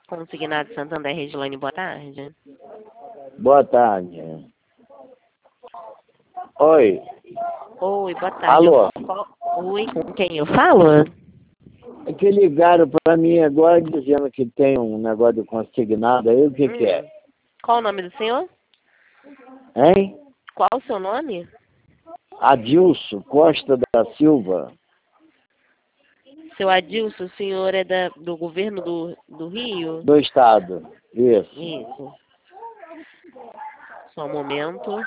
Consignado Santander, Regilane, boa tarde. Boa tarde. Oi. Oi, boa tarde. Alô? Oi, com quem eu falo? É que ligaram pra mim agora dizendo que tem um negócio de consignado aí, o que que é? Qual o nome do senhor? Hein? Qual o seu nome? Adilson Costa da Silva. Seu Adilson, o senhor é do governo do Rio? Do estado. Isso. Isso. Só um momento.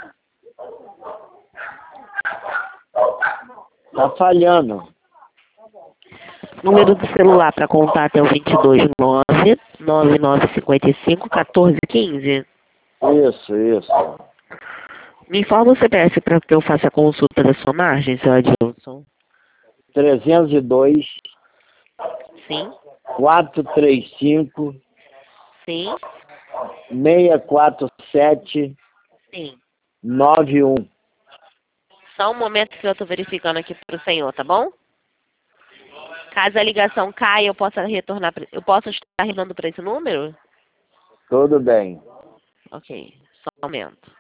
Tá falhando. Número do celular para contato é o 229-9955-1415. Isso. Me informa o CPF para que eu faça a consulta da sua margem, seu Adilson. 302 Sim, 435 sim, 647 sim. 91. Só um momento que eu estou verificando aqui para o senhor, tá bom? Caso a ligação caia, eu possa retornar. Eu posso estar retornando para esse número? Tudo bem. Ok, só um momento.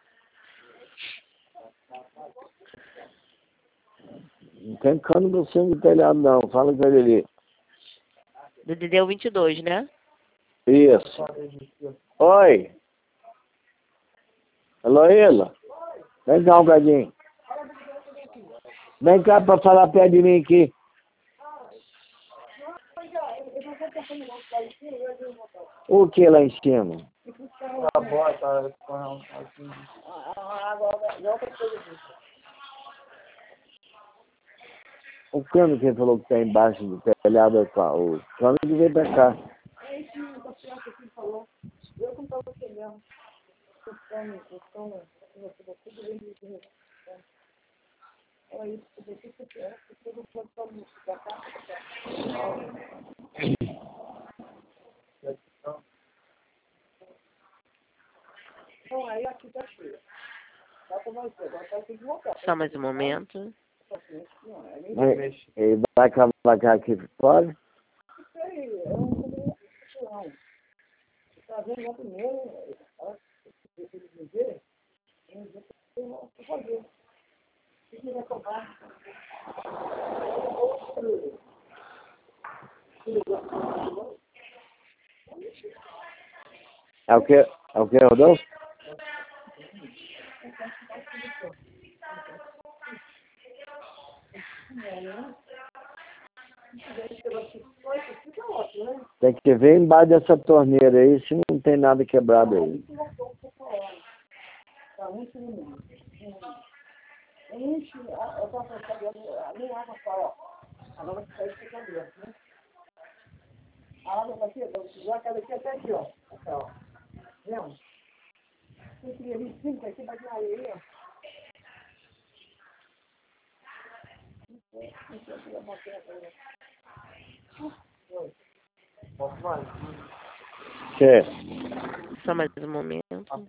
Não tem cano no cimo do telhado, não. Fala com ele ali. Do DDU 22, né? Isso. Oi. Heloíla. Vem cá um bocadinho. Vem cá pra falar perto de mim aqui. O que lá em cima? O cano que ele falou que tá embaixo do telhado é qual? O cano que veio pra cá. Só mais um momento. Ele vai cavacar aqui fora? É o que, Rodolfo? Tem que ver embaixo dessa torneira aí se não tem nada quebrado aí. Que? Só mais um momento.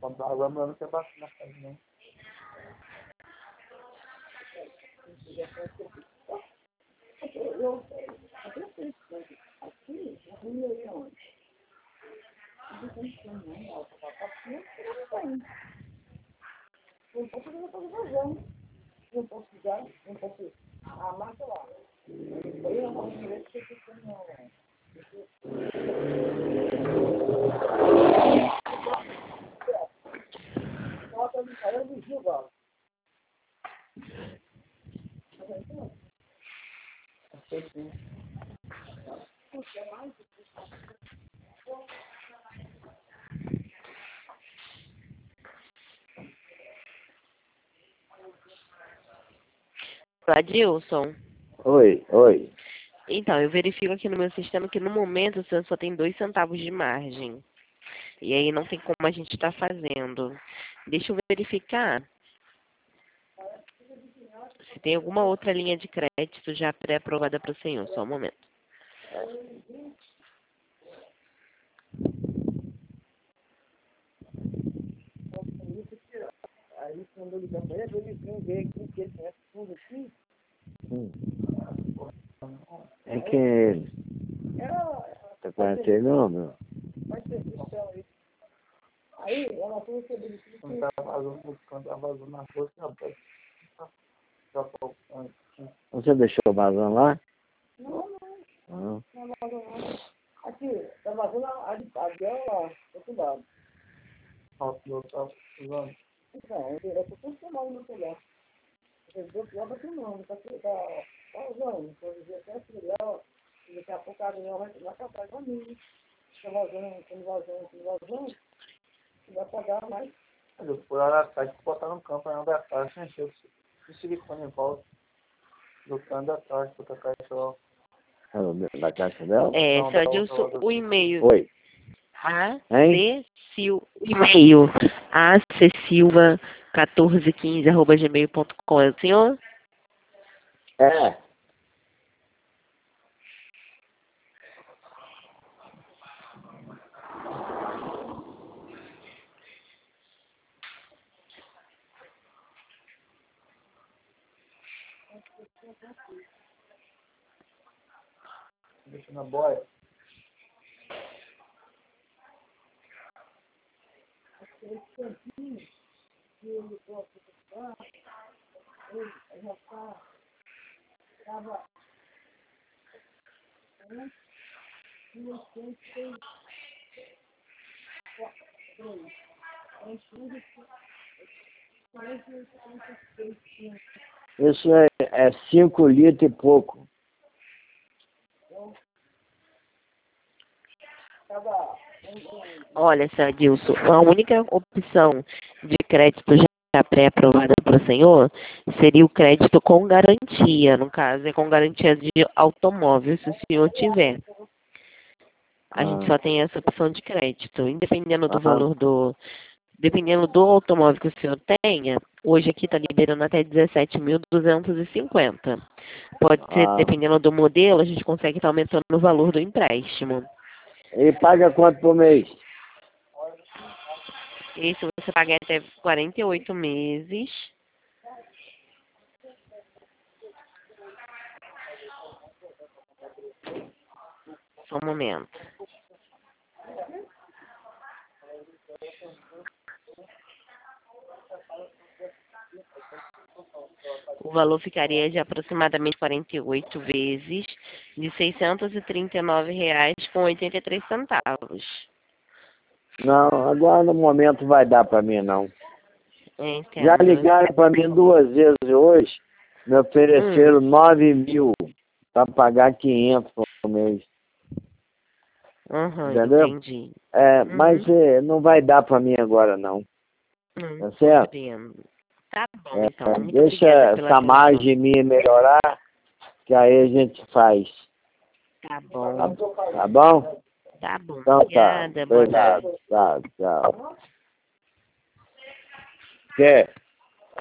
Adilson. Oi. Então, eu verifico aqui no meu sistema que no momento o senhor só tem 2 centavos de margem. E aí não tem como a gente estar fazendo. Deixa eu verificar se tem alguma outra linha de crédito já pré-aprovada para o senhor. Só um momento. É quem é ele? Tá conhecendo ele não, meu? Aí ela foi receber isso. Quando tá vazando na rua, Você deixou vazando lá? não, Não. não vazou não. Aqui, tá vazando a dela lá, do outro lado. Eu tô usando. Então, eu tô funcionando no outro lado. Do outro lado aqui não, tá usando. Quando dizer até aqui lá, daqui a pouco a minha vai acabar com a minha. Tá vazando, não vai pagar mais. Por hora atrás, botar no campo, aí anda atrás, encheu o silicone em volta. Do canto atrás, botar caixa. Da caixa dela? Seu Adilson, o e-mail Oi. e-mail acsilva1415@gmail.com, é o senhor? É. Deixa na boia. Isso é 5 litros e pouco. Olha, seu Adilson, a única opção de crédito já pré-aprovada para o senhor seria o crédito com garantia. No caso, é com garantia de automóvel, se o senhor tiver. A gente só tem essa opção de crédito. Dependendo do valor dependendo do automóvel que o senhor tenha, hoje aqui está liberando até 17.250. Pode ser, dependendo do modelo, a gente consegue estar aumentando o valor do empréstimo. E paga quanto por mês? Esse você paga até 48 meses. Só um momento. O valor ficaria de aproximadamente 48 vezes de R$ 639,83. Não, agora no momento vai dar para mim não. Entendo. Já ligaram para mim 2 vezes hoje, me ofereceram 9.000 para pagar 500 por mês. Entendeu? Entendi. Mas não vai dar para mim agora não. Tá certo? Compreendo. Tá bom, então. Muito Deixa obrigada pela essa atenção. margem minha melhorar, que aí a gente faz. Tá bom. Tá bom? Tá bom. Então tá. Obrigada. Boa noite. Obrigado. Tchau. Quer?